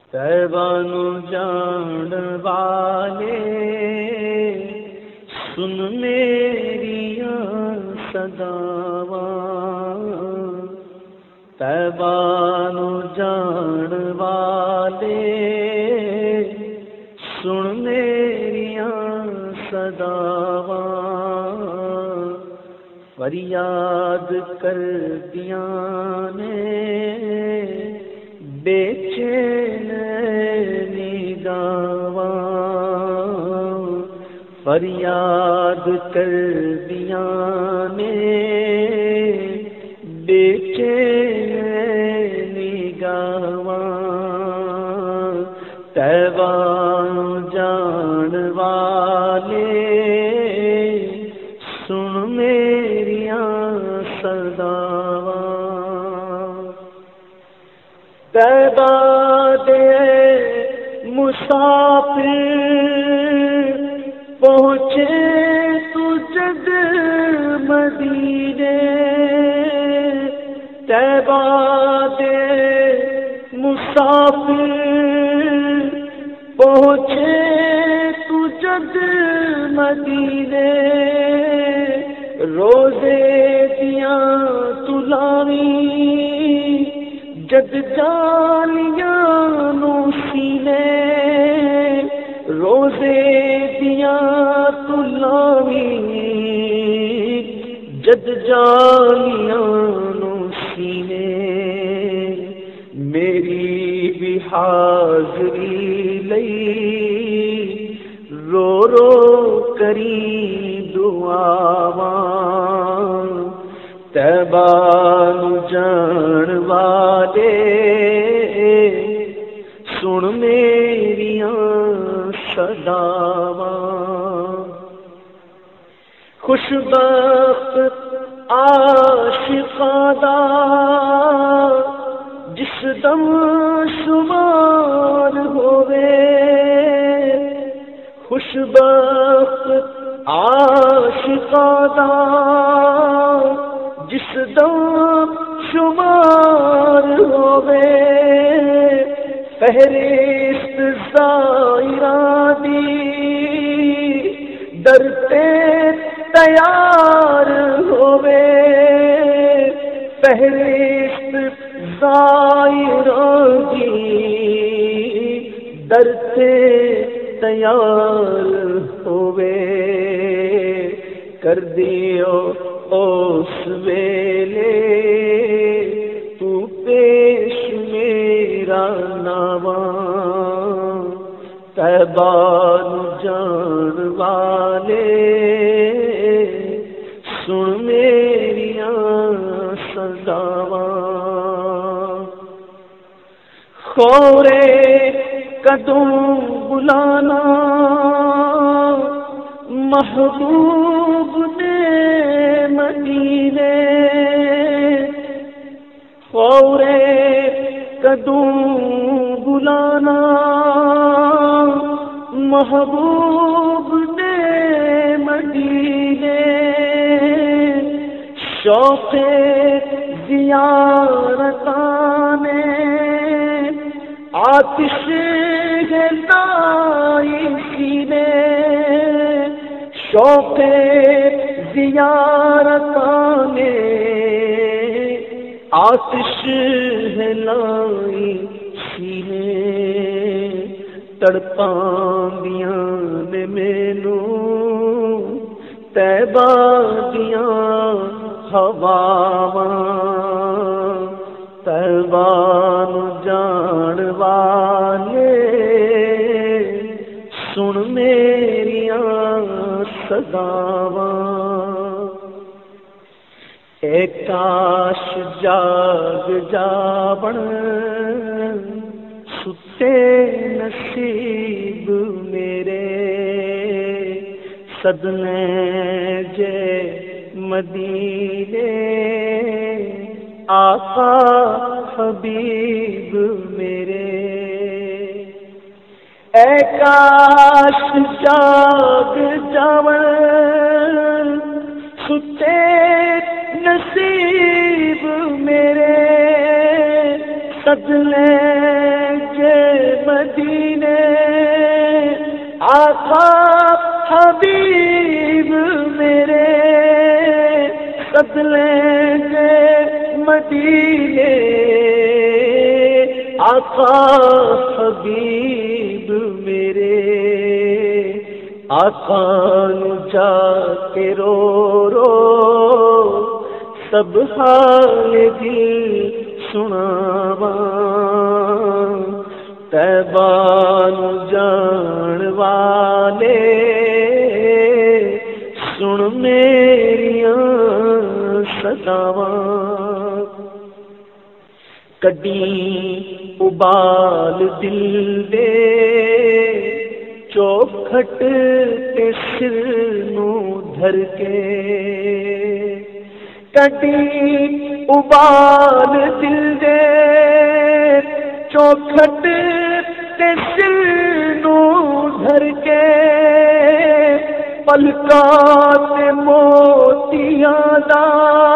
طیبہ نو جان والے سن میریاں صداواں، طیبہ نو جان والے سن میریاں صداواں، فریاد کردیاں نے بے چین نگاواں، فریاد کردیاں نے بے چین نگاواں، طیبہ جان والے سن میریاں صداواں، طیبہ دے مسافر پہنچے تو جگ مدینے، طیبہ دے مسافر پہنچے تو جگ مدینے، روزے دیاں تلاویں جد جالیاں نو سینے، روزے دیاں تلاویں جد جالیاں نو سینے، میری بھی حاضری لئی رو رو کری دعاواں، طیبہ نو جان والے سن میریاں صداواں، خوش بخت عاشقاں دا جس دم شمار ہووے، خوش بخت عاشقاں دا جس دم شمار ہووے، فہرست زائراں دی در تے تیار ہووے، فہرست زائراں دی در تے تیار ہووے، کر دیو اس ویلے تو پیش میرا نواں، طیبہ نو جان والے سن میریاں صداواں، خورے قدم بلانا محبوب نے مدینے، خورے قدم بلانا محبوب نے مدینے، شوق زیارتاں نے آتش لائی سینے، شوق زیارتاں نے آتش لائی سینے، تڑپاں دیاں نے مینوں طیبہ دیاں ہواواں، طیبہ نو جان والے سن میریاں صداواں، اے کاش جاگ جاون ستے نصیب میرے، سدنے جے مدینے آقا حبیب میرے، اے کاش جاگ جاون ستے نصیب میرے، سدنے جے آقا حبیب میرے سد لیں گے مدینے آقا حبیب میرے آقا نو جا کے رو رو سب حال دل سناواں طیبہ نو جان والے سن میریاں صداواں کڈی ابال دل دے چوکھٹ تے سر نو دھر کے کڈی ابال دل دے چوکھٹ تے سر نو دھر کے پلکاں تے موتیاں دا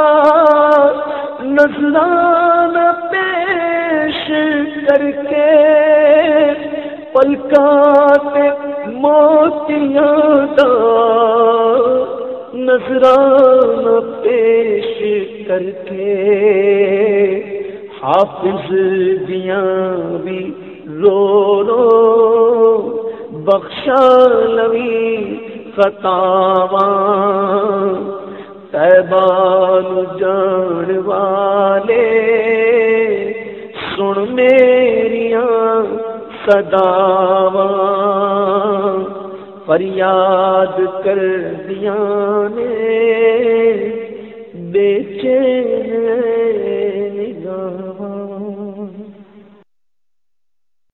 نذرانہ پیش کر کے پلکاں تے موتیاں دا نذرانہ پیش کر کے حافظ دیاں بھی رو رو بخشا لوی خطاواں طیبہ نو جان والے سن میریاں صداواں فریاد کر دیاں نے بے چین